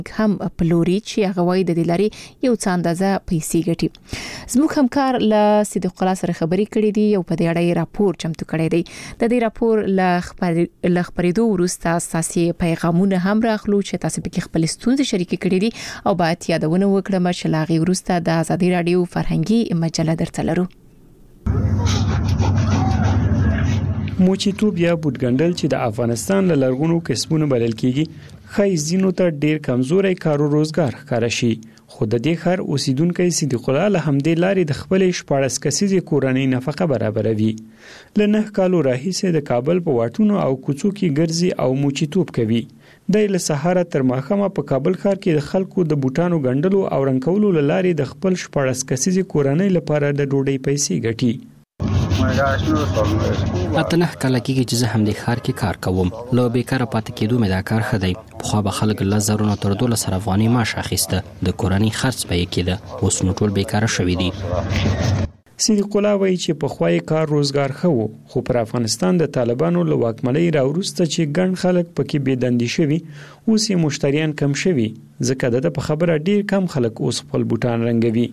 هم پلوري چې هغه وایي د دې لارې یو څه اندازه پیسې ګټي. زموږ همکار له صدیق الله سره خبرې کړې دي او په دې اړه راپور چمتو کړی دی. د دې راپور له خبرېدو وروسته تاسو پیغامونه هم راخلو چې تاسو په کې خپل ستونزې شریک کړې دي او باید یادونه وکړم چې لاغي وروسته د آزادي رادیو فرهنګي مجله درته لرو. موچیتوب یا بوتګندل چې د افغانستان له لرغونو کسبونو بلل کیږي خای زینو ته ډیر کمزوري کار او روزګار ښکار شي. خو د دې خر اوسیدونکو صدیق الله له همدې لارې د خپل 14 کسیزې کورنۍ نفقه برابروي. لنه کالو راهیسه د کابل په واټونو او کوڅو کې ګرځي او موچیتوب کوي. د له سهار تر ماښامه په کابل ښار کې د خلکو د بوټانو ګندلو او رنګولو لارې د خپل 14 کسیزې کورنۍ لپاره د ډوډۍ پیسې ګټي. اتنه کله کېږي چې زه هم د ښار کې کار کوم. لو بیکاره پاتې کېدو مې دا کار خدای په خو به خلک له زرونو تر 1200 افغاني معاش اخیسته. د کورنۍ خرڅ به یې کېده. اوس نو ټول بیکاره شوي دي. صدیق الله وایي چې په خوای کار روزګار خو خو پر افغانستان د طالبانو له واکمنۍ راوروسته چې ګڼ خلک پکې بېدندې شوي اوس یې مشتریان کم شوي ځکه د په خبره ډیر کم خلک اوس خپل بوټان رنګوي.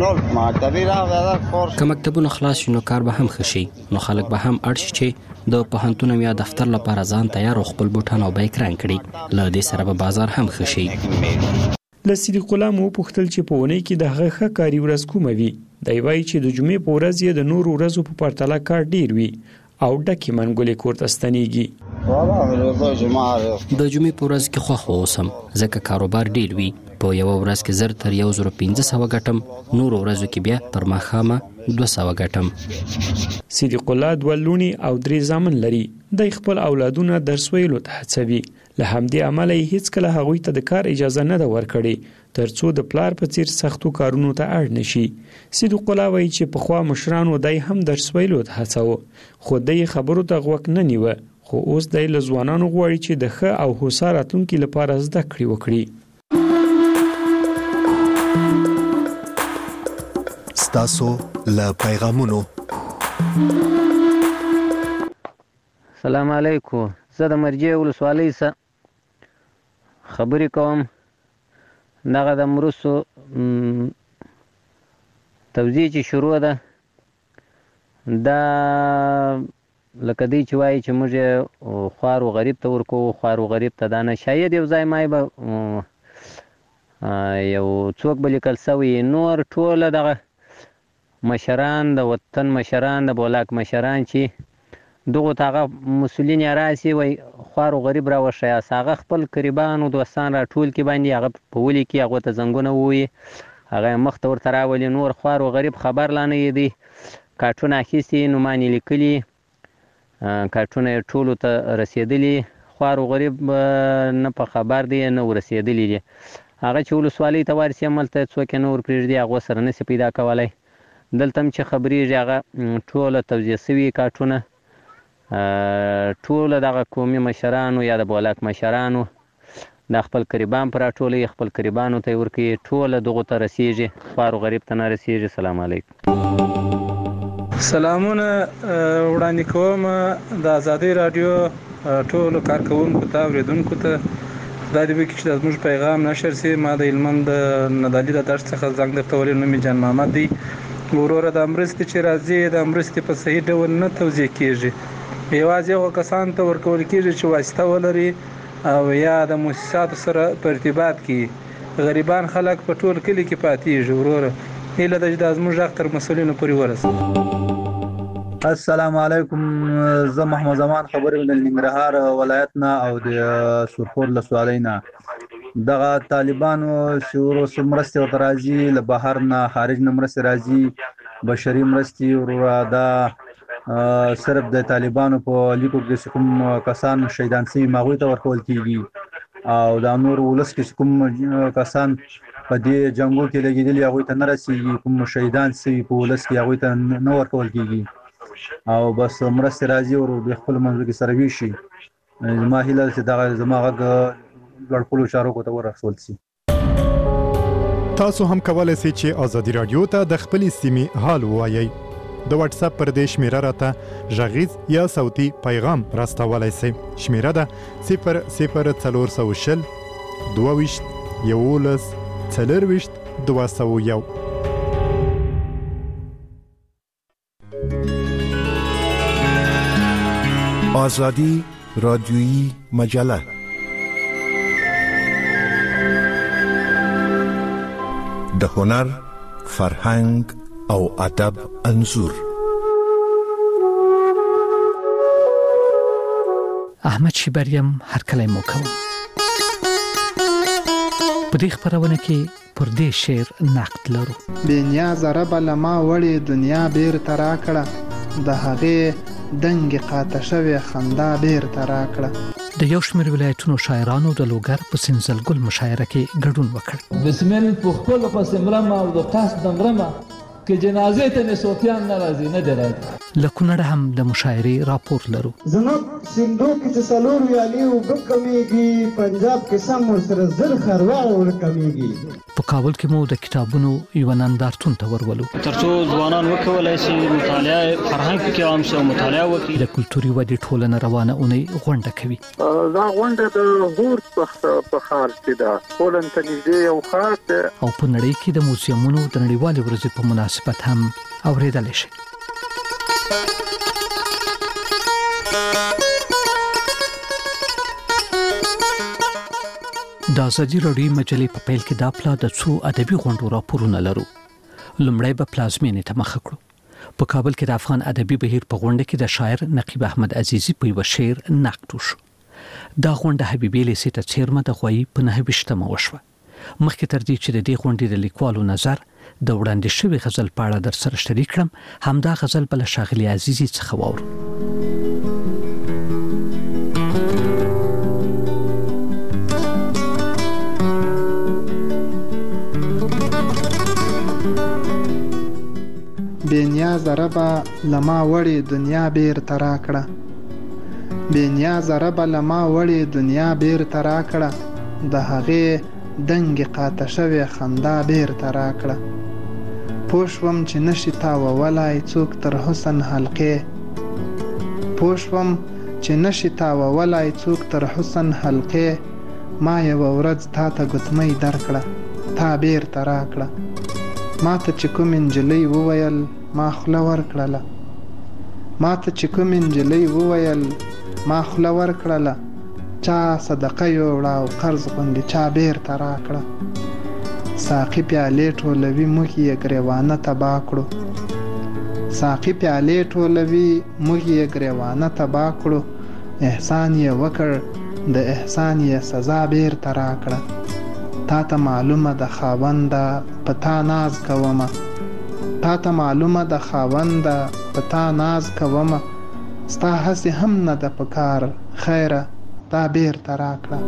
که مکتبونه خلاص شي نو کار به هم ښه شي. نو خلک به هم اړ شي چې د پوهنتون یا دفتر لپاره ځان تیار او خپل بوټان او بیک رنګ کړي. له دې سره به بازار هم ښه شي. له صدیق الله مو پوښتل چې په ونې کې د هغه ښه کاري ورځ کومه وي. دی وایي چې د جمعې په ورځ یې د نور ورځو په پرتله کار ډیر وي او ډکې منګولې کورته ستنېږي. د جمعې په ورځ کې خوښ اوسم ځکه کاروبار ډیر وي. په یو ورځ کې زر تر 1500 ګټم. نور ورځو کې بیا تر ماښامه 200 ګټم. صدیق الله 2 لونی او 3 زامن لري. د خپل اولادونه درس ویلو ته هڅوي. له همدې عمله هیڅ کله هغوی ته د کار اجازه نه ده ورکړې ترڅو د پلار په څیر سختو کارونو ته اړ نشي. صدیق الله وایي چې په خوا مشرانو دای هم درس ویلو ته هڅاو خو دای خبرو ته غوږ نه نیوه. خو اوس دای له ځوانانو غواړي چې د ښه او هوسا راتلونکي لپاره زده کړې وکړي. ستاسو له پیغامونو. السلام علیکم. زه د مرجې ولسوالۍ څخه خبرې کوم. دغه د مرسو توزیع چې شروع ده دا لکه دی چې وایي چې موږ خوار و غریب ته ورکو. خوار و غریب ته دا نه شاید یو ځای مای به یو څوک به لیکل سوی. نور ټوله دغه مشران د وطن مشران د بولاک مشران چې دغه تاغه مسولین راسي وای خوار او غریب را وشیا هغه خپل قریبان او دوستان را ټول کې باندې هغه په ولي کې هغه ته زنګونه وي هغه مخ ته ورته راولي. نور خوار او غریب خبر لانه دی کارټون اخیستي نو مانی لیکلي کارټون ټول ته رسیدلی. خوار او غریب نه په خبر دی نه ورسیدلی دي. هغه چې ولسوالۍ ته ورسې عملته څوک نور پرېږدي هغه سره نشي پیدا کولای. دلته چې خبرې هغه ټول توزیع سوي کارټونه ټول دغه قومي مشرانو یا د بولاک مشرانو د خپل قریبان پر ټولې خپل قریبانو ته ورکي ټول دغه ته رسیږي. خوار او غریب ته نه رسیږي. السلام علیکم. سلامونه وړاندې کوم د آزادۍ رادیو ټول کارکونکو ته اوریدونکو ته دا دی چې زموږ پیغام نشر سي. ما د هلمند ندالي د درس څخه زنګ درته ولې نوم جان محمد دی. وروره د امرستي چې راځي د امرستي په صحیح ډول نه توزیع کیږي. یوازې هغه کسان ته ورکول کیږي چې واسطه ولري او یا د مؤسساتو سره په ارتباط کې. غریبان خلک په ټول کلی کې پاتېږي. وروره هیله ده چې د زموږ غږ تر مسؤلینو پورې ورسوي. السلام علیکم. زه محمد زمان خبرې د ننګرهار ولایت نه او د سرخور ولسوالۍ نه. دغه طالبانو شورو مرستې ورته راځي له بهر نه خارج نه مرستې راځي بشري مرستې وروره دا صرف د طالبانو په لیکو کې کوم کسان شهیدان شوي هغوی ته ورکول کېږي او دا نور ولس کې کوم کسان په دې جنګو کې لګېدلي هغوی ته نه رسېږي. کوم شهیدان شوي په ولس کې هغوی ته نه ورکول کېږي او بس مرستې راځي او د خپل منځو کې سره ویشي. زما هیله ده چې دغه زما غږ ګډ چارو ته ورسول شي. تاسو هم کولای شئ چې آزادي رادیو ته د خپلې سیمې حال ووایئ. د واتس اپ پر دې شمیره راته غږیز یا صوتي پیغام راستولای شئ. شمیره ده 00420 22 201. آزادی رادیویی مجله د هنر، فرهنګ او ادب انځور. احمد شیبریم هر کله مو کوم. په دې خبرونه کې پر دې شعر نقد لرو. بنیاز رب لما وړي دنیا بیر ترا کړه، د هغه دنګ قاطع شوی خندا بیر ترا کړه. د یو شمېر ولایتونو شاعرانو د لوګر په سنځلګل مشاعره کې ګډون وکړ. بسمل په خپل پس مرمه او د قصد مرمه کې جنازې ته نسوتیان ناراضي نه درځي. لکونړ هم د مشاعرې راپور لرو. زنوب سندو کې چې سلور ویالي او بکمیږي، پنجاب کې سم سره زر خروا ور کمیږي. په کابل کې مو د کتابونو یو نندارتون ته ورولو. ترڅو ځوانان وکولای شي مطالعه فرهنګ کې عام شي او مطالعه وکړي. د کلتوري ودې ټولنه روانه اونۍ غونډه کوي. دا غونډه د هور په خار کې ده، ټولن ته نږدې یو خار ده. او په نړۍ کې د موزیمونو د نړیوالې ورځې په مناسبت هم اوریدل شي. د ازادي راډیو مجلې په پیل کې دا پلا د څو ادبي غونډو راپورونه لرو. لومړی به پلازمینې ته مخه کړو. په کابل کې د افغان ادبي بهیر په غونډه کې د شاعر نقیب احمد عزیزي په یو شعر نقد وشو. دا غونډه حبیبي لیسې ته چیرمه د غوي په 9مه وشوه. مخکې تر دې چې د دې غونډې د لیکوالو نظر د وړاندې شوی غزل په اړه در سره شریک کړم، همدا غزل بل شاغلی عزیزي څخه واورو. بنیاز ربا لما وړي دنیا بیر ترا کړه، بنیاز ربا لما وړي دنیا بیر ترا کړه، د هغه دنګ قاطع شوی خندا بیر ترا کړه. پوښوم چې نشي تا وولای څوک تر حسن حلقې، پوښوم چې نشي تا وولای څوک تر حسن حلقې، ما یو ورځ تا ته ګوتمۍ درکړه، تا بیر ترا کړه. ما ته چې کوم انجلۍ وویل ما خوله ورکړله، ما ته چې کوم انجلۍ وویل ما خوله ورکړله، چا صدقه یوړه او قرض غوندې چا بیرته راکړه. ساقي پیالې ټولوي موږ یې ګریوانه تباه کړو، ساقي پیالې ټولوي موږ یې ګریوانه تباه کړو، احسان یې وکړ د احسان یې سزا بیرته راکړه. تا ته معلومه د خاونده په تا ناز کومه، تا ته معلومه د خاونده په تا ناز کومه، ستا هسې هم نه ده په کار خیره تا بیرته راکړه.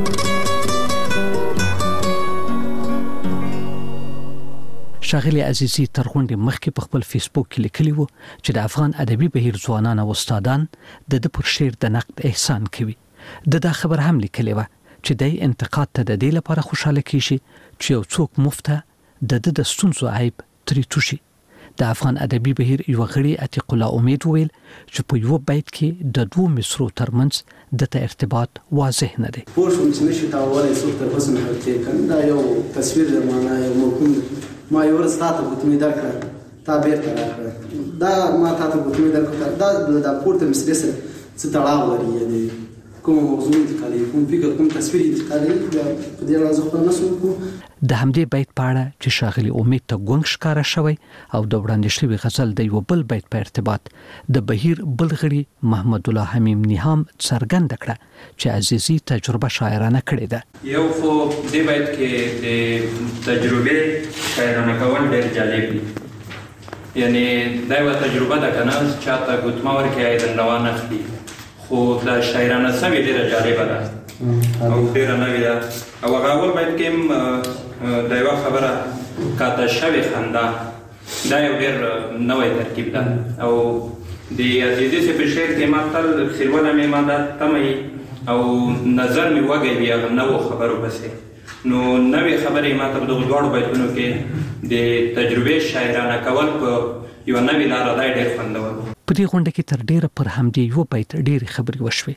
شاغلی عزیزي تر غونډې مخکې په خپل فیسبوک کې لیکلی و چې د افغان ادبي بهیر ځوانان او استادان د پر شعر د نقد احسان کوي. دا خبر هم لیکلی و چې د انتقاد ته د دې لپاره خوشاله کیږي چې یو څوک مفته د ستونزو عیب ترې توشي. د افغان ادبي بهیر یو غړي عتیق الله امید ویل چې په یو بیت کې د دوه مصرو ترمنځ د ارتباط واضح نه دی. پوه شوم چې نشي تاولی څوک تر حسن حلقې کنه، دا یو تصویر د معنا یو مفهوم دی. ما یو ورځ تا ته ګوتمۍ درکړه تا بیرته راکړه، دا ما تا ته ګوتمۍ درکړه، دا د پورته مصرې سره څه تړاو لري؟ یعنې کومه موضوع انتقالوي، کوم فکر، کوم تصویر انتقالوي؟ په دې اړه زه خپل نشم کوم. د همدې بیت په اړه چې شاغلی امید ته ګونګ ښکاره شوی او د وړاندې شوي غزل د یو بل بیت په ارتباط د بهیر بل غړي محمد الله حمیم نیهام څرګنده کړه چې عزیزي تجربه شاعرانه کړې ده. یو خو دې بیت کې د تجربه شاعرانه کول ډېر جالب دي، یعنی دا یو تجربه ده کنه چاته ګوتما ورکړي د روان اخلي، خو د شاعرانه سوي ډېره جالبه ده او ډېره نوې ده. او هغه اول بیت کې د یوه خبره قاطع شوې خندا، دا یو ډېر نوی ترکیب ده. او د عزیزي صاحب په شعر کې ما تل خلونه مې ما دا تمه او نظر مې وږی وي هغه نوو خبرو پسې، نو نوې خبرې ما ته په دغو دواړو بیتونو کې د تجربې شاعرانه کول په یوه نوې لاره دی ډېر خوندور. په دې غونډه کې تر ډېره پر همدې یو بیت ډېرې خبرې وشوې.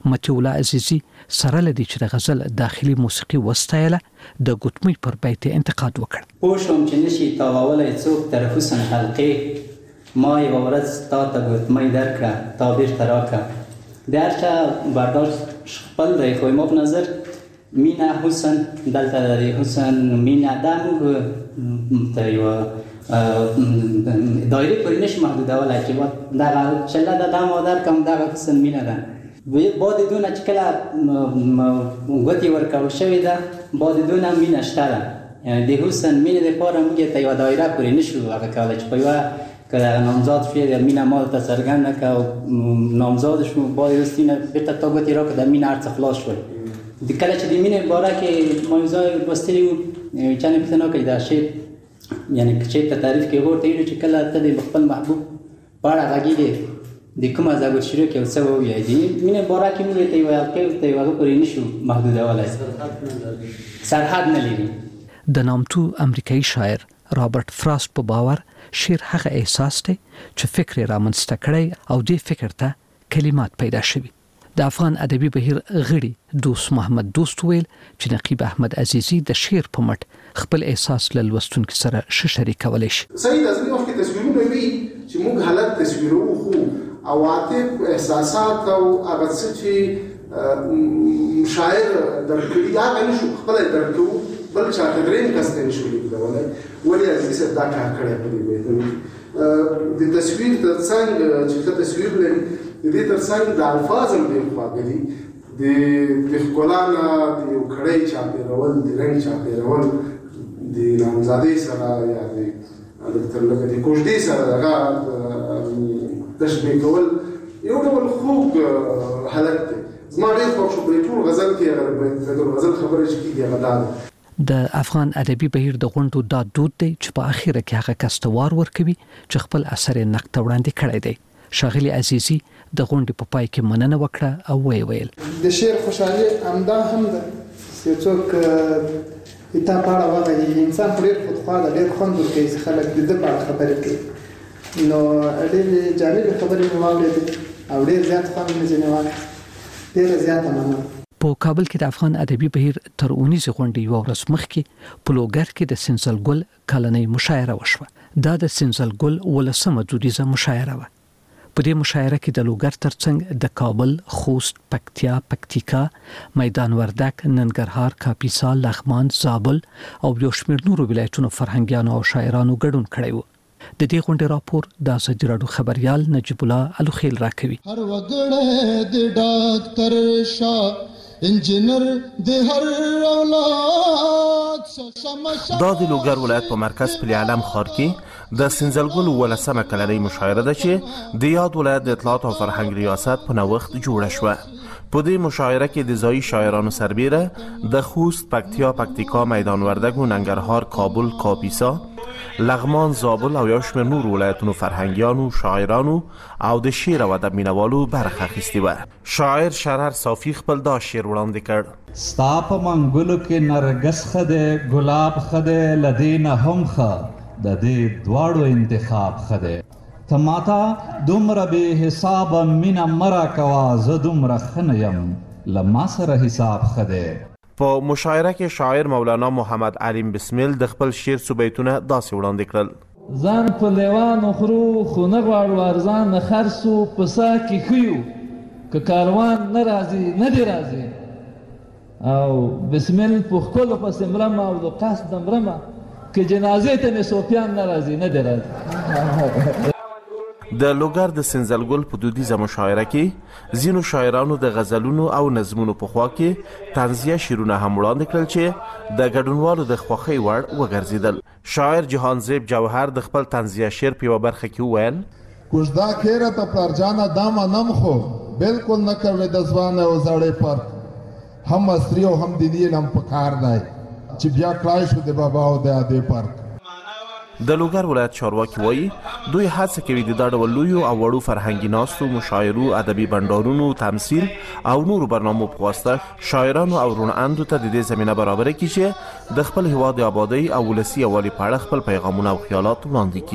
متي الله عزیزی سره لدی چې د غزل داخلي موسیقي وستایله د ګوتمۍ پر بیت انتقاد وکړ. پوښوم چې نشي تاوولای څوک تر حسن حلقې ما یو ورځ تا ته ګوتمۍ درکړه تا بیرته راکړه. د هر چا برداشت خپل دی خو ما په نظر مینه حسن دلته د حسن مینه دا موږ ته یوه دایره پورې نشي محدودولی چې دغه چله ده دا ما درکړم دغه حسن مینه ده. بعد دونه چې کله ګوتې ورکول شوې ده بعد دونه مینه شته ده. یعنې د حسن مینې دپاره موږ ته یوه دایره پورې نشو هغه کولی چې په یوه که دغه نامزاد شوې مینه ما ته څرګنده کړه او نامزاد شو بعد وروستي نه بېرته تا ګوتې راکړه د مینه هر څه خلاص شول. د کله چې د مینې باره کې ما یو ځای لوستلي وو چا نه پوښتنه وکړي دا شعر یعنې که چېرته تعریف کې هغه ورته ویلي چې کله ته د خپل محبوب په اړه غږېږې د کومه ځای شروع کې او څه ووایې د مینې باره کې موږ ته یوه حلقې ورته یو هغه پورې نشو محدودولی سرحد نه لري. د نامتو امریکایي شاعر رابرټ فراست په باور شعر هغه احساس دی چې فکر یې رامنځته کړی او دې فکر ته کلمات پیدا شوي. د افغان ادبي بهیر غړي دوست محمد دوست ویل چې نقیب احمد عزیزی د شعر په مټ خپل احساس له لوستونکو سره شریکولی شي. صحیح ده ځینې وخت کې تصویرونه وي چې موږ حالت تصویروو خو عواطف احساسات او هغه څه چې شاعر درک کړي هغه نشو خپله درک کوو بل چاته درېیم کس ته نشو لیکدولی. ولې عزیزي صاحب دا کار کړی په دې بیت د تصویر تر څنګ چې ښه تصویر لري د دې تر څنګ د الفاظ هم ډېر خواږه دي د ښکلا نه د یو کړۍ چاپېرول د رنګ چاپېرول د نامزادۍ سره یا د کوژدې سره دغه تشبیه کول یو ډول خوږ حالت دی. زما ډېر خوښ شو په دې ټول غزل کې هغه غزل خبره چې کېږي هغه دا ده. د افغان ادبي بهیر د غونډو دا دود دی چې په اخیره کې هغه کس ته وار ورکوي چې خپل اثر یې نقد ته وړاندې کړی دی. ښاغلي عزیزي د غونډې په پای کې مننه وکړه او ویل د شعر خوشحالي همدا هم ده چې څوک تا په اړه وغږېږي. انسان خو ډېر خودخواه ده ډېر خوند ورکوي چې خلک د ده په اړه خبرې کوي. نو ډېرې جالبې خبرې مې واورېدې او ډېر زیات خوند مې ځینې واخیست. ډېره زیاته مننه. په کابل کې د افغان ادبي بهیر تر اونیزې غونډې یوه ورځ مخکې په لوګر کې د سنځل ګل کلنۍ مشاعره وشوه. دا د سنځل ګل 18مه دودیزه مشاعره وه. په دې مشاعره کې د لوګر ترڅنګ د کابل، خوست، پکتیا، پکتیکا، میدان وردک، ننګرهار، کاپیسا، لغمان، زابل او یو شمېر نورو ولایتونو فرهنګیانو او شاعرانو ګډون کړی و. د دې غونډې راپور د ازادي راډیو خبريال نجیب الله الوخیل راکوي. هر وګړی د ډاکټر شاه انجینر د هر اولاد دا د لوګر ولایت په مرکز پل علم ښار کې د سنځلګل 18مه کلنۍ مشاعره ده چې د یاد ولایت د اطلاعات او فرهنګ ریاست په نوښت جوړه شوه. په دې مشاعره کې د ځایي شاعرانو سربیره د خوست، پکتیا، پکتیکا، میدان وردک و ننګرهار، کابل، کاپیسا، لغمان، زابل او یو شمېر نور ولایتونو فرهنګیانو، شاعرانو او د شعر او ادب مینوالو برخه اخیستې وه. شاعر شرر صافي خپل دا شعر وړاندې کړ. ستا په منګلو کې نرګس ښه دی، ګلاب ښه دی، له دې نه هم ښه د دې دواړو انتخاب ښه دی. ته ماته دومره بې حسابه مینه مه راکوه، زه دومره ښه نه یم، له ما سره حساب ښه دی. په مشاعره کې شاعر مولانا محمد علیم بسمل د خپل شعر څو بیتونه داسې وړاندې کړل. ځان په لیوانو خورو خو نه غواړو ارزان نه خرڅو په سا کې ښیو که کاروان نه راځي نه دې راځي او بسمل په ښکلو پسې مرمه او د قصد مرمه که جنازې ته مې صوفیان نه راځي نه دې راځي. د لوګر د سنځلګل په دودیزه مشاعره کې ځینو شاعرانو د غزلونو او نظمونو په خوا کې طنزیه شعرونه هم وړاندې کړل چې د ګډونوالو د خوښۍ وړ وګرځېدل. شاعر جهانزیب جوهر د خپل طنزیه شعر په یوه برخه کې وویل: کوژدا کیره ته پلارجانه دا منم خو بالکل نه کوي د ځوانه او زړې فرق هم عصري او هم دیني علم په کار دی چې بیا کړای شو د بابا او د ادې فرق. د لوګر ولایت چارواکي وایي دوی هڅه کوي د دا ډول لویو او وړو فرهنګي ناستو، مشاعرو، ادبي بنډارونو، تمثیل او نورو برنامو په واسطه شاعرانو او روڼاندو ته د دې زمینه برابره کړي چې د خپل هیواد د آبادۍ او ولسي یووالي په اړه خپل پیغامونه او خیالات وړاندې کړي.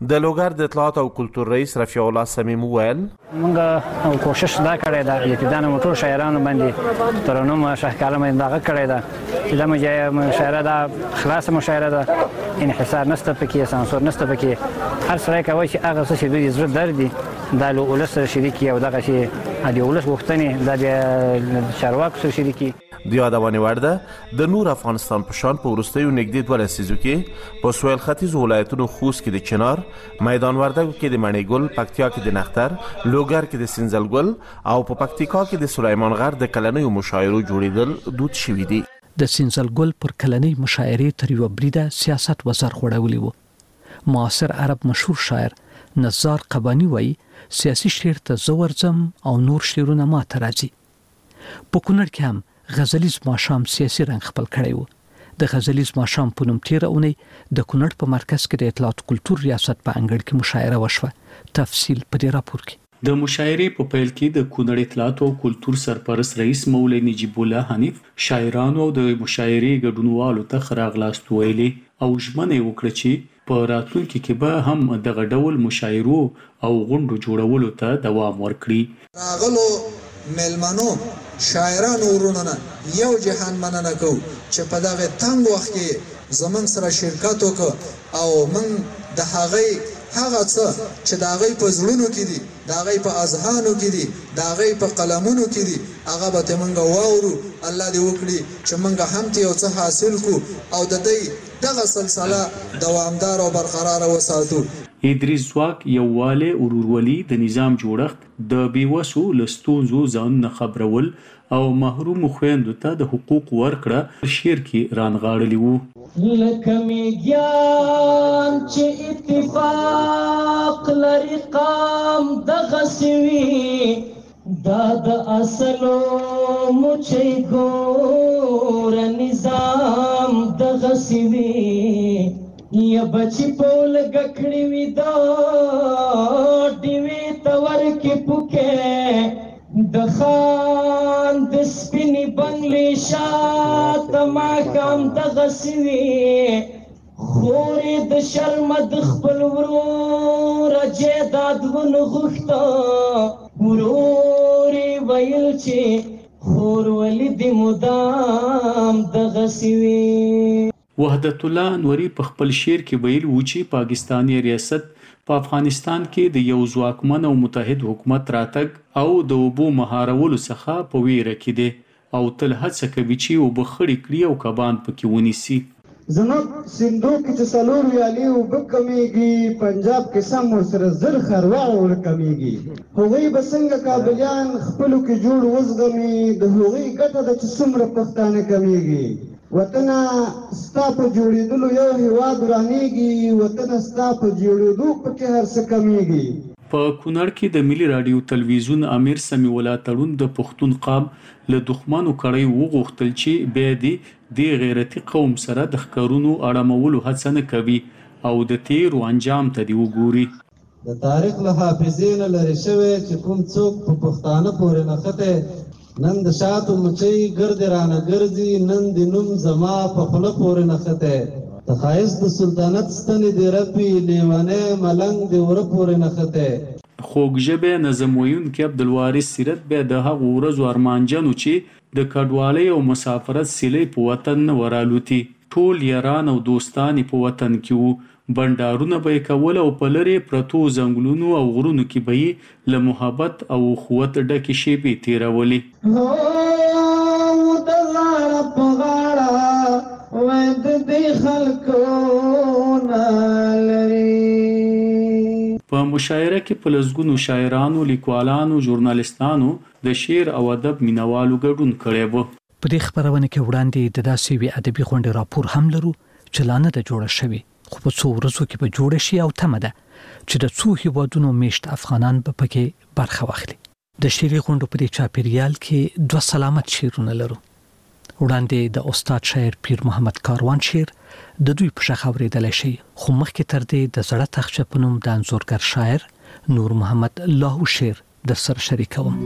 د لوګر د اطلاعات او کلتور رئیس رفیع الله صمیم وویل موږ کوشش دا کړی دا ابتداء ټول شاعرانو باندې ترنم شاهکاله باندې دا کړی دا چې دا مشاعره دا خلاص مشاعره ده انحصار نشته پکې سانسور نشته پکې هر سړی کوي چې هغه څه چې دوی زړه درد دي دا له ولس سره شریکي او دغه شی د ولس غوښتنې د چارواکو سره شریکي د یادونې وړ ده د نور افغانستان په شان په وروستیو نږدې 2 لسیزو کې په سویل ختیځ ولایتونو خوست کې د چنار، میدان وردګو کې د مڼې ګل، پکتیا کې د نختر، لوګر کې د سنځل ګل او په پکتیکا کې د سلیمان غر د کلنیو مشاعرو جوړیدل دود شوي دي. د سنځل ګل پر کلنۍ مشاعرې تر یو بریده سیاست وزر خوړولی و. معاصر عرب مشهور شاعر نزار قبانی وایي سیاسي شعر ته زه ورځم او نور شعرونه ماته راځي. په کونړ کې هم غزلیز ماښام سیاسي رنګ خپل کړی و. د غزلیز ماښام په نوم تیره اونۍ د کونړ په مرکز کې د اطلاعات کلتور ریاست په انګړ کې مشاعره وشوه. تفصیل په دې راپور کې. د مشاعرې په پیل کې د کونړ اطلاعات او کلتور سرپرست رئیس مولوي نجیب الله حنیف شاعرانو او د مشاعرې ګډونوالو ته ښه راغلاست ویلي او ژمنه وکړه چې په راتلونکي کې به هم دغه ډول مشاعرو او غونډو جوړولو ته دوام ورکړي. راغلو ملمنو شاعرانو ورونو یو جهان مننه کو چې په دغه تنگ وخت کې زمون سره شرکت وکړ او من د هغه څه چې د هغې په زړونو کې دي، د هغې په اذهانو کې دي، د هغې په قلمونو کې دي، هغه به ته موږ واورو. الله دې وکړي چې موږ هم ته یو څه حاصل کړو او د دې دغه سلسله دوامدار او برقرار وساتو. ادریس ځواک یووالی ورورولي د نظام جوړښت د بیوسو له ستونزو ځانونه خبرول او محروم خویندو ته د حقوق ورکړه شعر کې رانغاړلی وو. لکه میږیان چې اتفاق لري قام دغسې وي دا د اصلو مچۍ ګوره نظام دغسې وي یا بچی پول گکھڑی وی دا ڈیوی تور کی پکے دخان دسپینی بنگلی شات ماکام دغسوی خوری د شرم دخبل ورور جیداد ون غختا وروری ویل چی خور ولی دی مدام دغسوی. وحدت الله انوري په خپل شعر کې ویل و چې پاکستاني ریاست په افغانستان کې د یو ځواکمن او متحد حکومت راتګ او د اوبو مهارولو څخه په ویره کې دی او تل هڅه کوي چې اوبه خړې کړي او کبان پکې ونیسي. زموږ سیندو کې چې څلور ویالې اوبه کمیږي، پنجاب کې سم ورسره زر خروع ورکمیږي. هغوی به څنګه کابلیان خپلو کې جوړ وزغمي، د هغوی ګټه ده چې څومره پښتانه کمیږي. وطنه ستا په جوړېدلو یو هیواد ورانیږي، وطنه ستا په جوړېدو پکې هر څه کمیږي. په کونړ کې د ملي راډیو تلویزیون امیر سمیع الله تړون د پښتون قام له دښمنو کړۍ وغوښتل چې بیا د غیرتي قوم سره د ښکارونو اړمولو هڅه نه کوي او د تیرو انجام ته دی وګوري. د تاریخ له حافظې نه لرې شوی چې کوم څوک په پښتانه پورې نښتی نن د شاتو مچۍ ګرد رانه ګرځي، نن د نوم زما په خوله پورې نښتی. د ښایست د سلطنت ستنې د رپي لیونی ملنګ د وره پورې نښتی. خوږ ژبې نظم ویونکي عبدالوارث سیرت بیا د هغو ورځو ارمانجن و چې د کډوالۍ او مسافرت سیلۍ په وطن نه ورالوتي. ټول یاران او دوستان په وطن کې وو، بنډارونه به یې کول او په لرې پرتو ځنګلونو او غرونو کې به یې له محبت او اخوت ډکې شیبې تېرولې. د غاړه په غاړه وای د دې خلکو نه لري. په مشاعره کې په لسګونو شاعرانو، لیکوالانو، ژورنالستانو، د شعر او ادب مینوالو ګډون کړی و. په دې خبرونه کې وړاندې د داسې وی ادبي غونډې راپور هم لرو چې لا نه ده جوړه شوې، خو په څو ورځو کې به جوړه شي او تمه ده چې د څو هیوادونو میشت افغانان به پکې برخه واخلي. د شعري غونډو په دې چاپیریال کې 2 سلامت شعرونه لرو. وړاندې د استاد شاعر پیر محمد کاروان شعر د دوی په شخ اورېدلی شي، خو مخکې تر دې د زړه تخچه په نوم د انځورګر شاعر نور محمد لاهو شعر در سره شریکوم.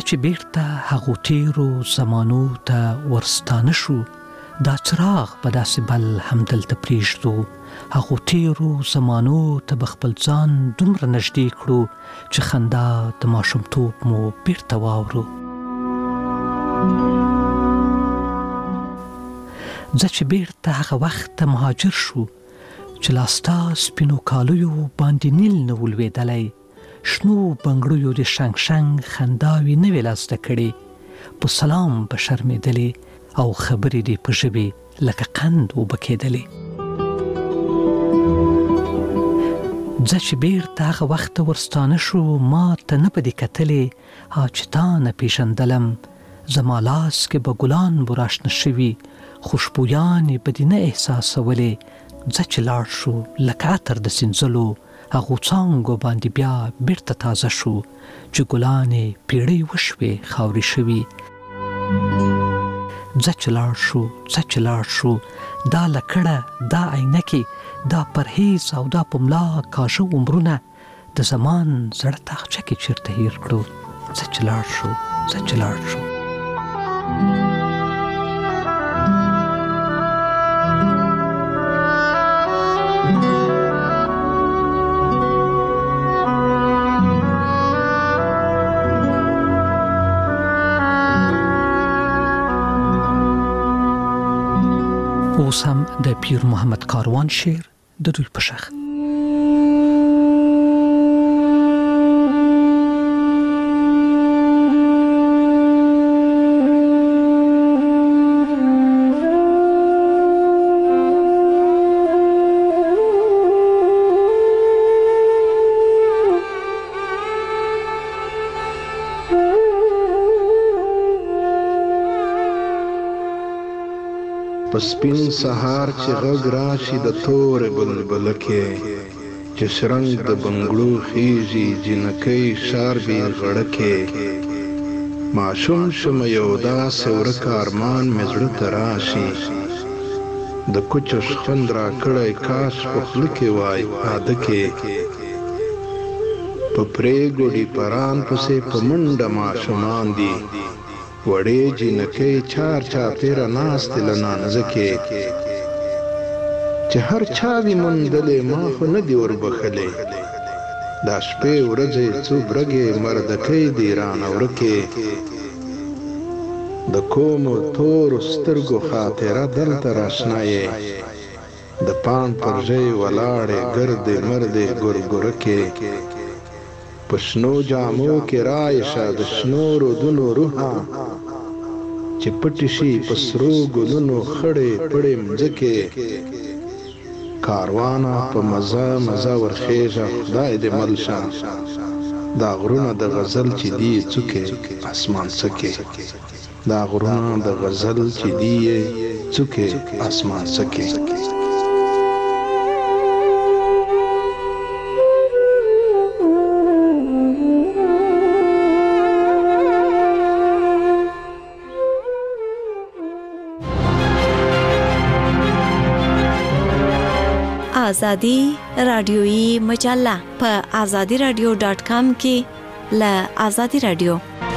چې بیرته هغو تیرو زمانو ته ورستانه شو، دا چراغ به داسې بل همدلته پرېږدو. هغو تیرو زمانو ته به خپل ځان دومره نږدې کړو چې خندا د ماشومتوب مو بیرته واورو. ځه چې بیرته هغه وخت ته مهاجر شو چې لاستا سپینو کالیو باندې نیل نه ولوېدلی، شنو بنګړیو د شنګ شنګ خنداوې نه وې لاسته کړې، په سلام به شرمېدلې او خبرې دې په ژبې لکه قند اوبه کېدلې. ځه چې بیرته هغه وخت ته ورستانه شو، ما ته نه به دې کتلې چې تا نه پېژندلم، زما لاس کې به ګلان براشنه شوي، خوشبویانې به دې نه احساسولې. ځه چې لاړ شو لکه عطر د سینځلو، هغو څانګو باندې بیا بیرته تازه شو چې ګلانې پیړۍ وشوې خاورې شوي. ځه چې لاړ شو، ځه چې لاړ شو، دا لکړه، دا عینکې، دا پرهیز او دا پملا کاږه عمرونه د زمان زړه تاخچه کې چیرته هیر کړو. ځه چې لاړ شو، ځه چې لاړ شو. اوس هم د پیر محمد کاروان شعر د دوی په شخ. پسپین سهار چې غږ راشي د تورې بلبلکې، چې شرنګ د بنګړو خیږي جنکۍ شاربي غړکې، ماشوم شمه یو داسې ورک ارمان مې زړه ته راشي، د کوچو شخند را کړی کاش په خوله کې وای عاده کې، په پرېګوډي پران پسې په منډه ماشومان دي، وړې جنکۍ چار چاپېره ناستې له نانځکې، چې هر چا دې موندلې ما خو نه دي وربښلې، دا شپې ورځې څو برګې مردکۍ دي رانه ورکې، د کومو تورو سترګو خاطره دلته راشنا یې، د پان پر ژۍ ولاړې ګردې مردې ګورګورکې، په شنو جامو کې رایشه د شنو رودونو روحه، چې پټې شي په سرو ګلونو خړې پړې مځکې، کاروانه په مزه مزه ورخیژه خدای دې مل شه، دا غرونه د غزل چې دي څوکې اسمان څکې، دا غرونه د غزل چې دي څوکې اسمان څکې. آزادی رادیویی مجله په azadiradio.com کې ل آزادی رادیو.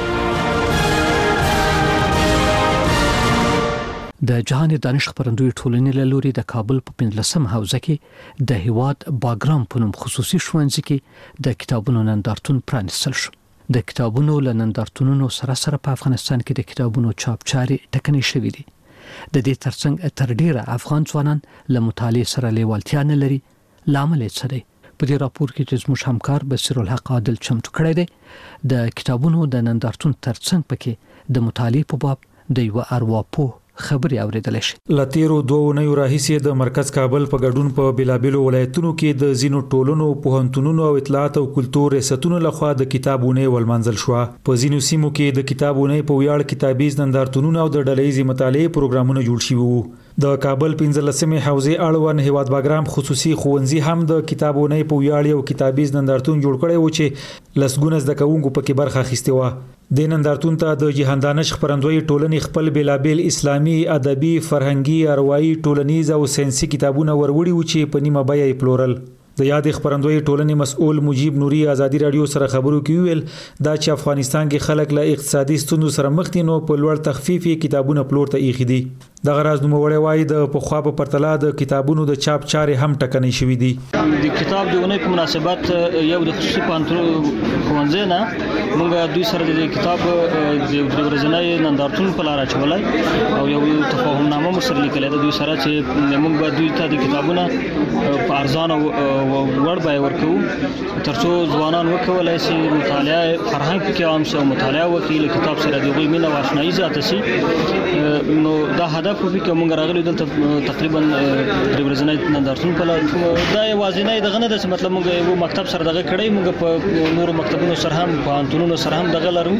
د جهان دانش خبرندوی ټولنې له لوري د کابل په 15 حوزه کې د هیواد باګرام په نوم خصوصي ښوونځي کې د کتابونو نندارتون پرانیستل شو. د کتابونو نندارتونونو سره په افغانستان کې د کتابونو چاپ چاري ټکنۍ شوې دي. د دې ترڅنګ تر ډیره افغان ځوانان له مطالعې سره لیوالتیا نه لري. لامل یې څه دی؟ په دې راپور کې چې زموږ همکار بصیر الحق عادل چمتو کړی دی، د کتابونو د نندارتون ترڅنګ پکې د مطالعې په باب د یو ارواپوه خبري اوریدل شي. لاتیرو 2 اونیو راهیسې د مرکز کابل په ګډون په بلابلو ولایتونو کې د زینو ټولونو پوهنتونونو او اطلاعات او کلتور ریاستونو لخوا د کتابونه ولمنځل شو. په زینو سیمو کې د کتابونه په ویاړ کتابیز نندارتونونو او د ډلهیزي مطالعې پروګرامونه جوړ شوي وو. د کابل 15مې حوزې اړوند هیواد باګرام خصوصي ښوونځي هم د کتابونه په ویاړ او کتابیز نندارتون جوړ کړی و چې لسګونه زده کوونکو پکې برخه اخیستې و. د نندارتون ته د جهان دانش خبرندوی ټولنې خپل بلابل اسلامي، ادبي، فرهنګي، اروایي، ټولنیز او ساينسي کتابونه وروړي و چې په نیمه بیه یې پلورل. د یاد خبرندوی ټولنې مسؤل مجيب نوري ازادي رادیو سره خبرو کې ویل دا چې افغانستان کې خلک له اقتصادي ستونزو سره مخ دي نو په لوړ تخفیفي کتابونه پلور ته ایښي دي. د غراز نوموړی وایي د پخوا په پرتله د کتابونو د چاپ چارې هم ټکنۍ شوې دي. د کتاب د ونې په مناسبت یو د خصوصي پوهنتون ښوونځی نه موږ دوی سره د کتاب د ورځنۍ نندارتون په لار اچولی او یو تفاهمنامه مو سره لیکلی ده دوی سره چې موږ به دوی ته د کتابونه په ارزانه وړ بیه ورکوو تر څو ځوانان وکولی شي مطالعه فرهنګ پکې عام شي او مطالعه وکړي له کتاب سره د هغوی مینه او اشنایي زیاته شي. نو دا هدف په فکر موږ راغلي دلته تقریبا د ورځنۍ نندارتون په لار دا یوازینی دغه نه ده چې مطلب موږ یو مکتب سره دغه کړی موږ په نورو مکتبونو سره هم پوهنتونونو سره هم دغه لرو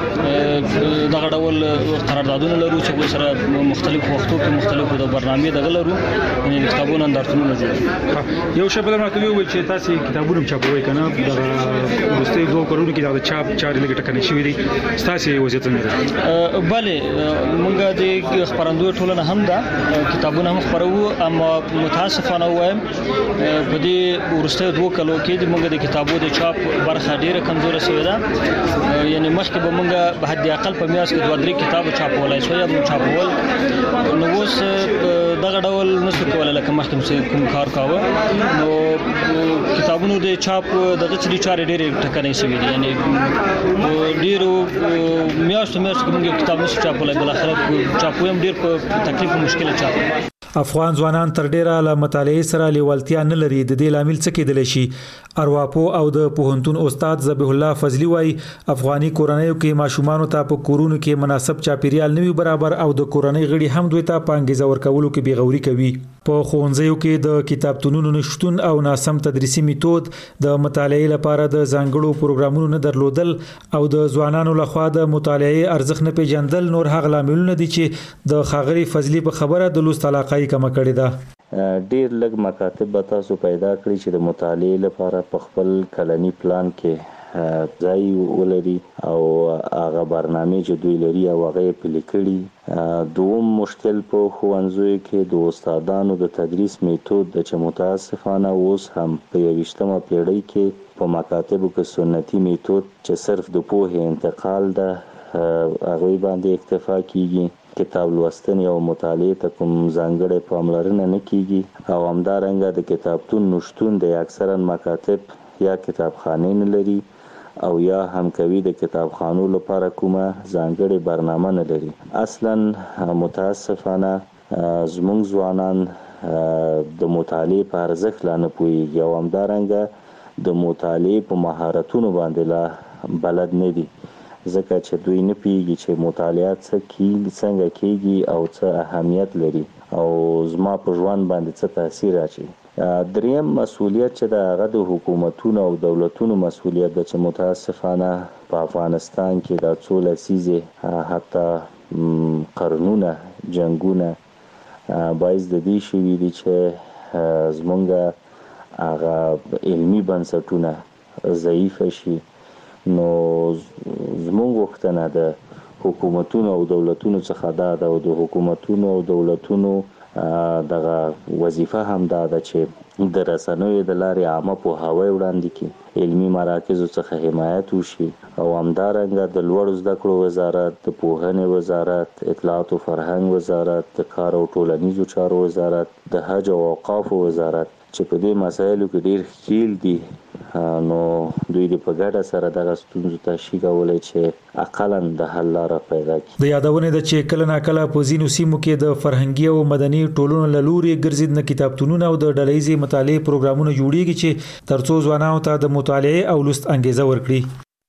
دغه ډول قراردادونه لرو چې موږ سره مختلف وختو کې مختلفو د برنامې دغه لرو یعنې د کتابونو نندارتونونه جوړوي. یو شی بل راته وویل چې تاسو کتابونه چاپوي کنه دغه وروستي 2 کروڑ کې دا چاپ چارې لګ ټکنۍ شوې دي تاسو وضعیت نه ده. بله موږ د خبرندوی ټولنه هم ده کتابونه هم خپروو اما متاسفانه وایم په دې وروستي 2 کلو کې موږ د کتابو د چاپ برخه ډیره کمزوره شوې ده. یعنی مخکې به موږ په حد اقل په میاشت کې 2-3 کتاب چاپولای شو یا چاپول نو اوس دغه ډول نشو کولای لکه مخکې کوم کار کاوه نو کتابونو د چاپ دغه چري چارې ډېرې ټکنۍ شوې دي یعنی ډېرو میاشتو کې موږ کتاب نشو چاپولای بل اخر چاپویم ډېر په تکلیف او مشکل چاپ. افغان ځوانان تر ډیره له مطالعې سره لیوالتیا نه لري. د دې لامل څه کېدلی شي؟ ارواپو او د پوهنتون استاد ذبیح الله فضلی وایي افغاني کورنیو کې ماشومانو ته په کورونو کې مناسب چاپیریال نه وي برابر او د کورنۍ غړي هم دوی ته په انګیزه ورکولو کې بیغوري کوي. په ښوونځیو کې د کتابتونونو نشټون او ناسم تدریسي میتود د مطالعې لپاره د ځانګړو پروګرامونو نه درلودل او د ځوانانو لخوا د مطالعې ارزښت نه پیژندل نور هغه لاملونه دي چې د ښاغلي فضلی په خبره د لوست علاقه کم کړی ده. ډیر لږ مکاتب به تاسو پیدا کړی چې د مطالعې لپاره په خپل کلنی پلان کې ځای ولري او هغه برنامه چې دوی لري او هغه پلي کړي. دوم مشکل په ښوونځیو کې د استادانو د تدریس میتود چې متاسفانه اوس هم په 21مه پیړۍ کې په مکاتبو کې سنتي میتود چې صرف د پوهې انتقال ده هغه باندې اکتفا کیږي. کتاب لوستنې او مطالعې ته کوم ځانګړی پاملرنه نه کیږي او همدارنګه د کتابتون نشتون د اکثرا مکاتب یا کتابخانې نه لري او یا هم کوي د کتابخانو لپاره کومه ځانګړې برنامه نه لري. اصلا متاسفانه زموږ ځوانان د مطالعې په ارزښت لا نه پوهیږي او همدارنګه د مطالعې په مهارتونو باندې لا بلد نه دي ځکه چې دوی نه پیږي چې مطالعه څنګه کیږي او څه اهمیت لري او زما په ژوند باندې څه تاثیر اچي. دریم مسؤلیت چې د هغه د حکومتونو او دولتونو مسؤلیت ده چې متاسفانه په افغانستان کې د څو لسیزې حتی قرنونه جنگونه باعث د دې شوي دي چې زمونږ هغه علمي بنسټونه ضعیف شي. نو زموږ وختونه د حکومتونو او دولتونو څخه دا ده او د حکومتونو او دولتونو دغه وظیفه هم دا ده چې د رسنیو د لارې عامه پوهاوی وړاندې کړي، علمي مراکزو څخه حمایت وشي او همدارنګه د لوړو زده کړو وزارت، د پوهنې وزارت، اطلاعات او فرهنګ وزارت، د کار او ټولنیزو چارو وزارت، د حج او اوقافو وزارت چې په دې مسایلو کې ډیر ښکیل دي نو دوی د په ګډه سره دغه ستونزو ته شي کولی چې اقلا د حل لاره پیدا کړي. د یادونه ده چې کله ناکله په ځینو سیمو کې د فرهنګي او مدني ټولنو له لوري ګرځېدنه کتابتونونه او د ډلهییزې مطالعې پروګرامونه جوړیږي چې ترڅو ځوانانو ته د مطالعې او لوست انګیزه ورکړي.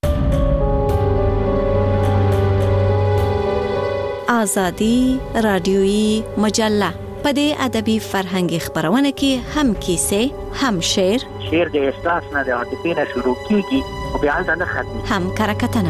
آزادی رادیویی مجله په دې ادبي فرهنګي خبرونه کې هم کیسې، هم شعر د احساس نه د عاطفې نه شروع کیږي او بیا نه ختمي، هم کرکټنه.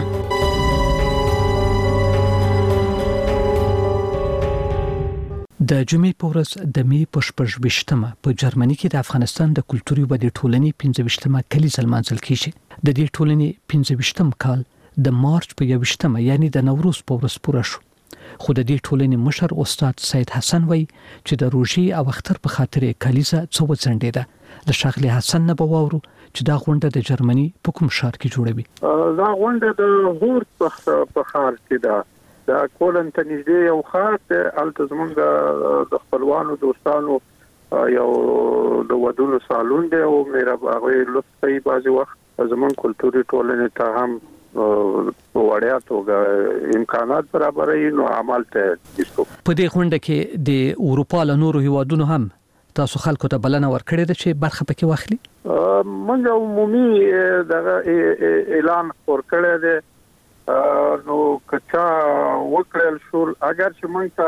د جمعې په ورځ د می په 28مه په جرمني کې د افغانستان د کلتوري ودې ټولنې 15مه کلیزه لمانځل کیږي. د دې ټولنې 15م کال د مارچ په 21مه یعنی د نوروز په ورځ پوره شو. خو د دې ټولنې مشر استاد سید حسن وای چې د روژې او اختر په خاطر کلیزه څو ځنډیده د ښاغلي حسن نه به واورو چې دا غونډه د جرمني په کوم ښار کې جوړوي؟ دا غونډه د هورت په ښار کې ده. دا کولن ته نږدې یو ښار دی. هلته زموږ د خپلوانو دوستانو یو د ودونو سالون دی او مې هغوی لطف کوي بعضې وخت زموږ کلتوري ټولنې ته هم په وړیا توګه امکانات برابروي، نو عمل ته ایستو. په دې غونډه کې د اروپا له نورو هیوادونو هم تاسو خلکو ته بلنه ورکړې ده چې برخه پکې واخلي؟ موږ عمومي دغه اعلان خپور کړی دی، نو کچا وکړل شول. اگر چې موږ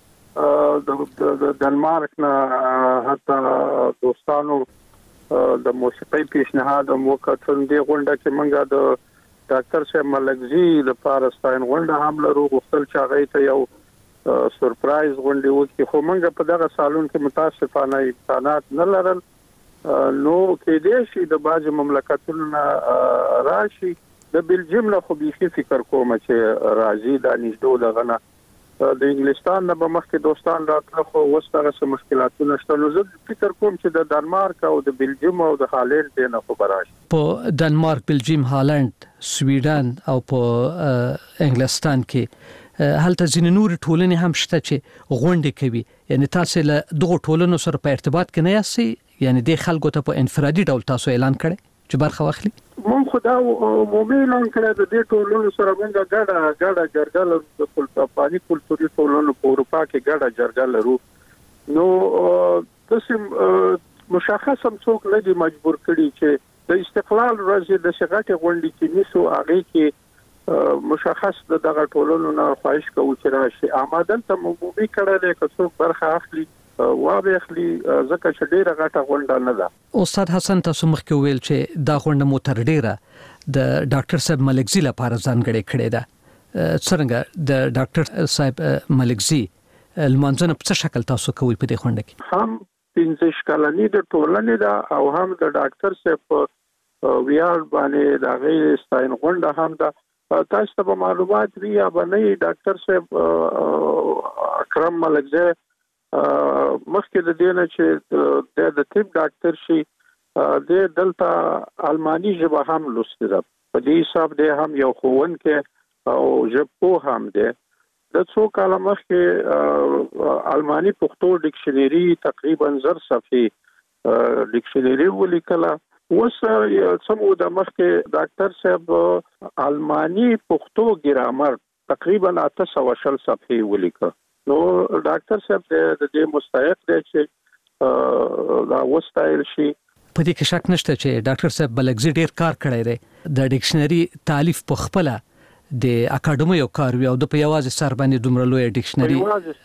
ته د ډنمارک نه حتی دوستانو د موسیقۍ پیشنهاد هم وکړ. دې غونډه کې موږ د ډاکټر صاحب ملکزي د پارستاین غونډه هم لرو، غوښتل چې هغه ته یو سورپرایز غونډه وکړي، خو موږ په دغه سالون کې متاسفانه امکانات نه لرل. نو کې دې شي د باج مملکتونو نه راشي. د بلجیم نه خو بيخي فکر کوم چې راځي دا نږدې دغه نه. د انګلستان نه به مخکې دوستان راتله، خو اوس هغه مشکلاتونه شته. نو زه فکر کوم چې د ډنمارک او د بلجیم او د هالند نه خو براشي. په ډنمارک، بلجیم، هالند، سویډن او په انګلستان کې هلته ځینې نور ټولنې هم شته چې غونډې کوي. یعنی تاسو له دغه ټولنو سره په ارتباط کې نه یاستئ؟ یعنی د خلکو ته په انفرادي ډول تاسو اعلان کړی چې برخه واخلي؟ مونږ خدا عمومي اعلان کړی د دې ټولنو سره موږ ګډه جرګه لرو. د افغاني کلتوري ټولنو په اروپا کې ګډه جرګه لرو. نو تاسو مشخص هم څوک نه دي مجبور کړي چې د استقلال ورځ د شغټه غونډې کې نیسو. هغه کې مشخص دغه ټولنو نه خواهش کوو چې راشي. آمدن ته عمومي کړه دې که څوک برخه اخلي وابخلی زکه چې ډیره غټه غونډه نه ده. استاد حسن تاسو مخکې ویل چې دا غونډه مو تر ډیره د ډاکټر صاحب ملکزي لپاره ځانګړې کړې ده. څنګه د ډاکټر صاحب ملکزي لمانځنه په څه شکل تاسو کوي په دې غونډه کې؟ هم 15 کلنی د ټولنې ده او هم د ډاکټر صاحب ویاړ باندې د غیر ستاین غونډه هم ده. تاسو ته معلومات وی یا باندې ډاکټر صاحب اکرم ملکزي مخکې د دې نه چې د طب ډاکټر شي د دلته الماني ژبه هم لوستي ده. په دې حساب دی هم یو ښوونکی او ژبپوه هم دی. د څو کاله مخکې الماني پښتو ډکشنري تقریبا 1000 صفحې ډکشنري ولیکله. اوس څو د مخکې ډاکټر صاحب الماني پښتو ګرامر تقریبا 820 صفحې ولیکه. نو ډاکټر صاحب د دې مستحق دی چې دا وستایل شي. په دې کې شک نشته چې ډاکټر صاحب ملکزي ډیر کار کړی دی. د ډکشنري تالیف په خپل د اکاډمي یو کار وی او د په یوازې سر باندې دومره لوی ډکشنري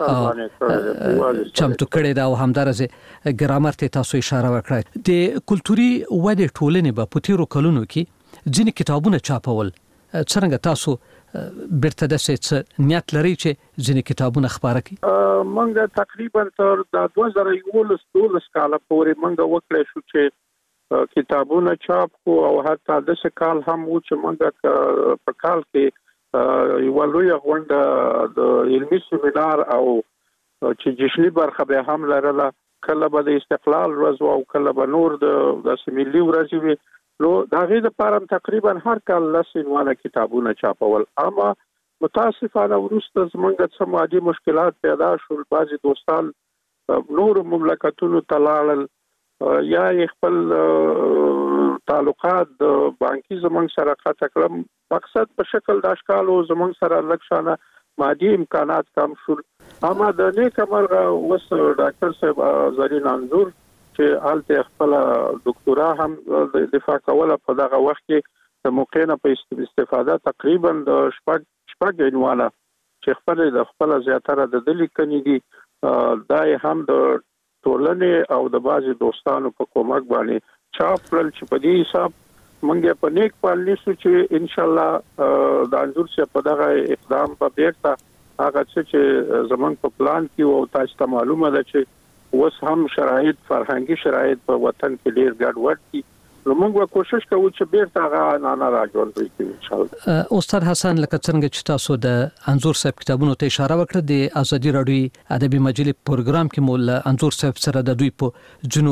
چمتو کړی دا او همدارسه ګرامر ته تاسو اشاره وکړه. د کلتوري ودې ټولنې په پوتیرو کلونو کې ځینې کتابونه چاپول. څنګه تاسو بیرته د څه نیت لري چې ځینې کتابونه خپاره کړي؟ موږ تقریبا تر 2011 کال پورې موږ وکړل شو چې کتابونه چاپ کو او حتی د څه کال هم و چې موږ په کال کې یو لوی غونډه د علمي سیمینار او چې جشنی برخه به هم لرله. کله به د استقلال ورځ او کله به نور د ملي ورځ وي. نو دا غي د پاره تقریبا هر کال لسینوانه کتابونه چاپول. اما متاسفانه ورسته زمونږ څه مادي مشکلات پیدا شول. بعضي دوستان نور مملکتونو تلال یا خپل تعلقات د بانکي زمونږ سره قطع کړم. مقصد په شکل د اشکالو زمونږ سره لکشانه مادي امکانات کم شول. اما د نیک مرغه وس ډاکټر صاحب زرین انزور چې حالته خپل ډاکټورا هم دفاع کوله په دغه وخت کې د موقع نه په استفاده تقریبا د شپږ عنوانه چې خپل زیاتره د لیکنې دي دای هم د ټولنې او د بعضي دوستانو په کومک باندې چاپ کړل چې په دې حساب موږ په نیک پالیسو چې ان شاء الله د انزور څخه په دغه اقدام په بیرته هغه چې زمون په پلان کې او تاسو ته معلومه ده چې اوس هم شرایط فرهنګي شرایط په وطن کې ډیر ګډوډ دي. نو موږ کوشش کوو چې بیرته هغه نه راځو ان شاء الله. استاد حسن لکه څنګه چې تاسو د انزور صاحب کتابونو ته اشاره وکړه د ازادي رادیو ادبي مجلې پروګرام کې مول انزور صاحب سره د دوی په جنو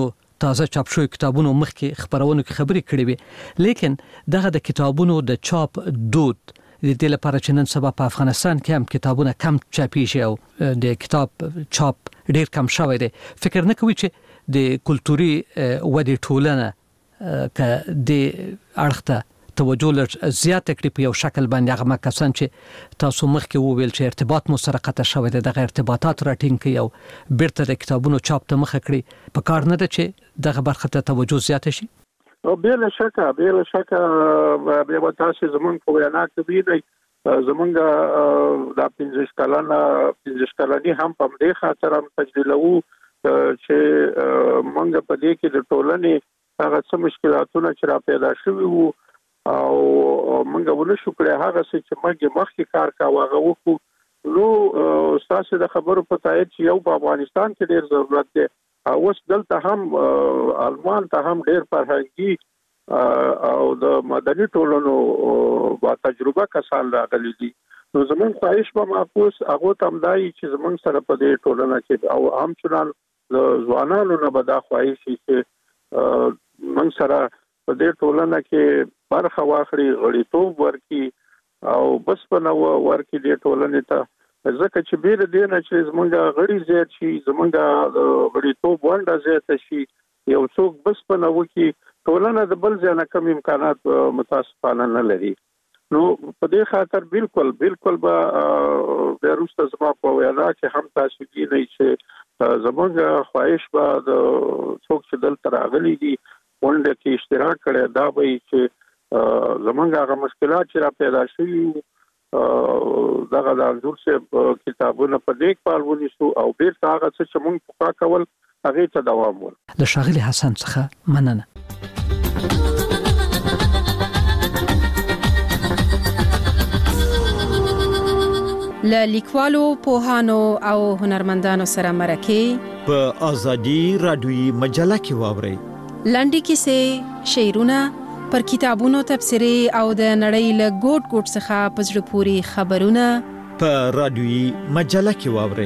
تازه چاپ شوی کتابونو مخکې خبرونو کې خبرې کړې وي، لیکن دغه د کتابونو د چاپ دود د دې لپاره چې نن سبا په افغانستان کې هم کتابونه کم چاپیږي او د کتاب چاپ ډیر کم شوی دی، فکر نه کوي چې د کلتوري ودې ټولنه که د اړخ ته توجه لږ زیاته کړي په یو شکل باندې، هغه کسان چې تاسو مخکې وویل چې ارتباط مو سره قطع شوی دی، دغه ارتباطات راټینګ کړي او بیرته د کتابونو چاپ ته مخه کړي، په کار نه ده چې دغه برخه ته توجه زیاته شي؟ بلا شکه بیا تاسو زمونږ په وینا کې وینئ زمونږ د 15 کلنی هم په دې خاطر هم تجلیلو چې مونږ په دې کې د ټولنې هغه څه مشکلاتونه چې را پیدا شوي وو او مونږ ونشو کړی هغه څه چې موږ مخکې کار کاوه هغه وکړو. نو تاسو د خبرو په تایید چې یو په افغانستان کې ډیر ضرورت دی، اوس دلته هم آلمان ته هم ډیر فرهنګي او د مدني ټولنو با تجربه کسان راغلي دي. نو زموږ خواهش به معکوس هغه تمدای چې زموږ سره په دې ټولنه کې او هم چنان د ځوانانو نه به دا خواهش چې موږ سره په دې ټولنه کې برخه واخلي، غړیتوب ورکړي او بس په نو ورکړي دې ټولنې ته، ځکه چې بیر دې نه چې زمونږ غړي زیات شي، زمونږ غړیتوب ونډه زیاته شي، یو څوک بس په نو کې ټولنه د بل ځای نه کم امکانات متاسفانه نه لري. نو په دې خاطر بالکل به وروسته زما په وینا کې هم تاسو کې نه چې زمونږ خواهش به د څوک چې دلته راغلي دي ونډه کې اشتراک کړي، دا به چې زمونږ هغه مشکلات چې را پیدا شوي دغه د انځور صاحب کتابونه په دې کال ونیسو او بیرته هغه څه چې موږ پخوا کول هغه ته دوام ورکړو. له ښاغلي حسن څخه مننه. له لیکوالو، پوهانو او هنرمندانو سره مرکه په ازادي رادیوي مجله کې واورئ. لنډې کیسې، شعرونه، پر کتابونو تبصرې او د نړۍ له ګوټ څخه په زړه پورې خبرونه په رادیوي مجله کې واورئ.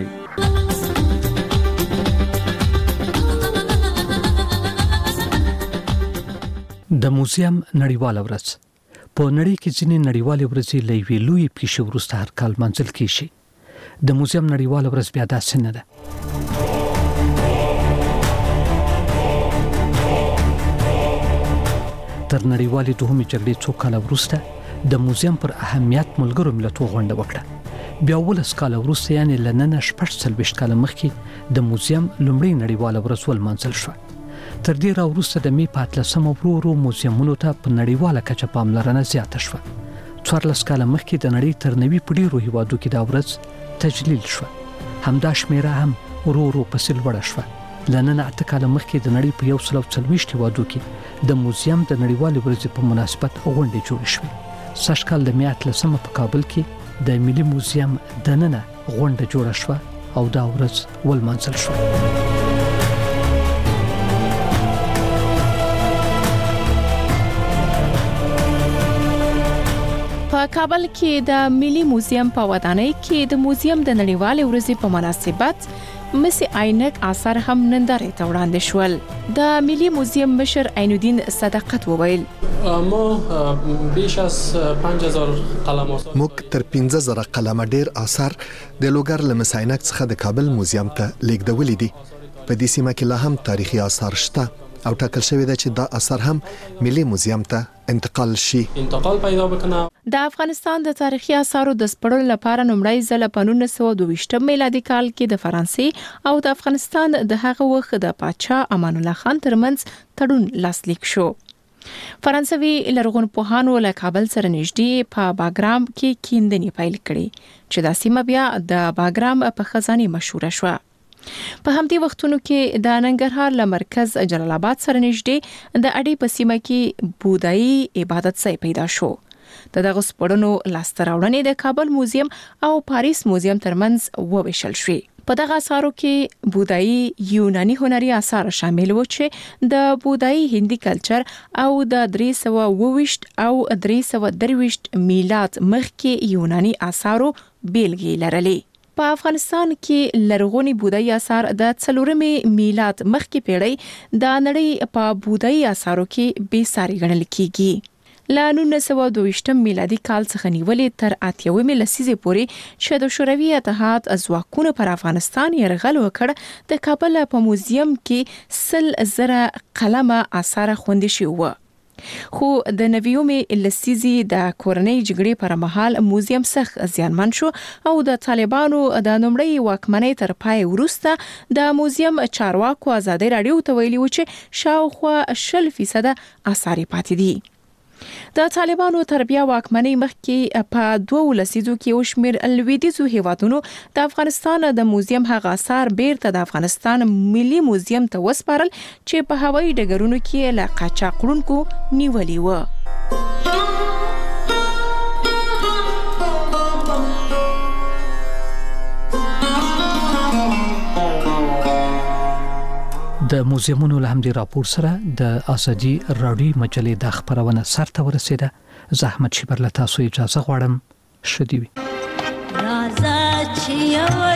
د موزیم نړیواله ورځ په نړۍ کې ځینې نړیوالې ورځې له یوې لویې پیښې وروسته هر کال منځل کیږي. د موزیم نړیواله ورځ بیا داسې نه ده. تر نړیوالې دوهمې جګړې څو کاله وروسته د موزیم پر اهمیت ملګرو ملتونو غونډه وکړه. بیا 19 کاله وروسته یعنې له نن 46 کاله مخکې د موزیم لومړی نړیواله ورځ ولمانځل شوه. تر دې را وروسته د می 15 ورو موزیمونو ته په نړیواله کچه پاملرنه زیاته شوه. 14 کاله مخکې د نړۍ تر 90 په ډیرو هیوادو کې دا ورځ تجلیل شوه. همدا شمیره هم ورو په سل وړه شوه. لنن 8 کاله مخکې د نړۍ په 140 هیوادو کې د موزیم د نړیوالې ورځې په مناسبت غونډې جوړې شوې. سږ کال د می 13 په کابل کې د ملي موزیم دننه غونډه جوړه شوه او دا ورځ ولمانځل شوه. په کابل کې د ملي موزیم په ودانۍ کې د موزیم د نړیوالې ورځې په مناسبت مسی عینک آثار هم نندارې ته وړاندې شول. د ملي موزیم مشر عین الدین صدقت وویل ما بیش از 5000 قلم آثار موږ تر 15000 قلم ډیر آثار د لوګر له مسی عینک څخه د کابل موزیم ته لیږدولې دي. په دې سیمه کې لا هم تاریخي آثار شته او ټاکل شوی دی چې دا اثر هم ملي موزیم ته انتقال شي. انتقال پیدا وکړي. د افغانستان د تاریخي آثارو د سپړلو لپاره لومړی ځل په 1922 میلادي کال کې د فرانسې او د افغانستان د هغه وخت د پادشاه امان الله خان ترمنځ تړون لاسلیک شو. فرانسوي لرغونپوهانو له کابل سره نږدې په باګرام کې کیندنې پیل کړې چې د سیمه بیا د باګرام په خزانه مشهور شوه. په همدې وختونو کې د ننګرهار له مرکز جلال آباد سره نږدې د اډې په سیمه کې بودایي عبادت ځای پیدا شو. دغه سپړنو لاسته راوړنې د کابل موزیم او پاریس موزیم ترمنځ وویشل شوې. په دغه اثارو کې بودایي یوناني هنري آثار شامل و چې د بودایي هندي کلچر او د 322 او 323 میلاد مخکې یوناني آثارو بیلګې لرلې. په افغانستان کې لرغونی بودایي آثار د 4 میلاد مخکې پیړۍ د نړۍ په بودایي آثارو کې بې ساري ګڼل کیږي. له 1922 میلادي کال څخه نیولې تر 80 لسیزې پورې چې د شوروي اتحاد ځواکونو پر افغانستان یرغل وکړ د کابل په موزیم کې 100,000 قلمه آثار خوندي شوي وو. خو د 90 لسیزې د کورنۍ جګړې پر مهال موزیم سخت زیانمن شو او د طالبانو د نومړی واکمنۍ تر پای وروسته د موزیم چارواکو ازادي رادیو ته ویلي و چې شاوخوا 20% آثار پاتې دي. د طالبانو تر بیا واکمنۍ مخکې په 2 لسیزو کې وشمیر لویدیځو هیوادونو د افغانستان د موزیم هغه آثار بیرته د افغانستان ملي موزیم ته وسپارل چې په هوایي ډګرونو کې له قاچاقونکو نیولي و. د موزیمونو له همدې راپور سره د ازادي راډیو مجلې د خبرونه سرته ورسیده. زحمت شي پر لتاسو اجازه غواړم. شدي وي رازا چې یو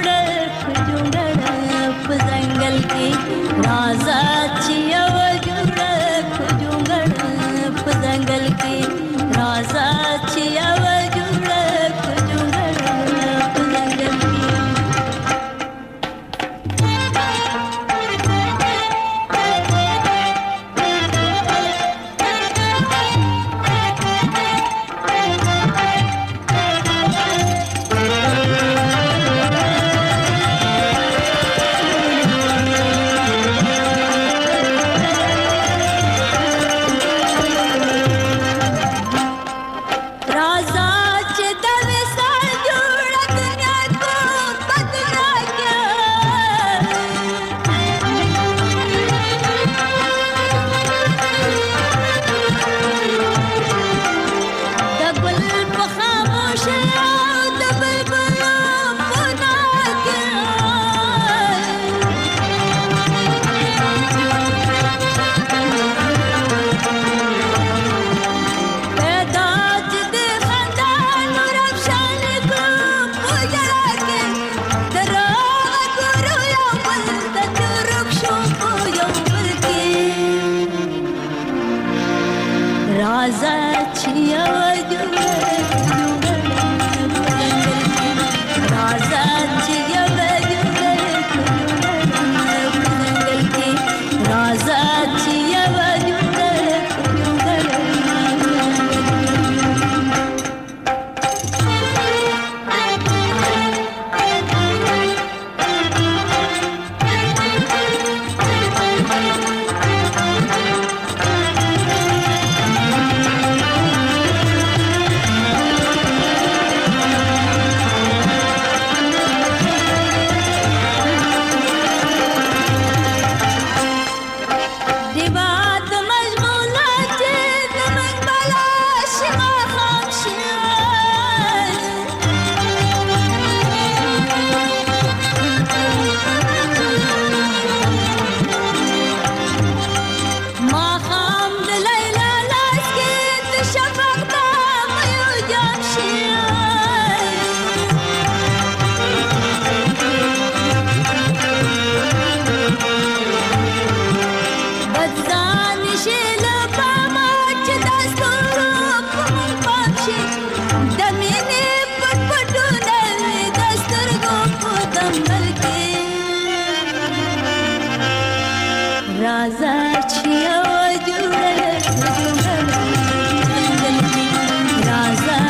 جوړ په ځنګل کې رازا چې یو جوړ په ځنګل کې رازا چې یو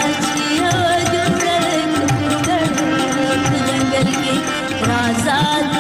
राजा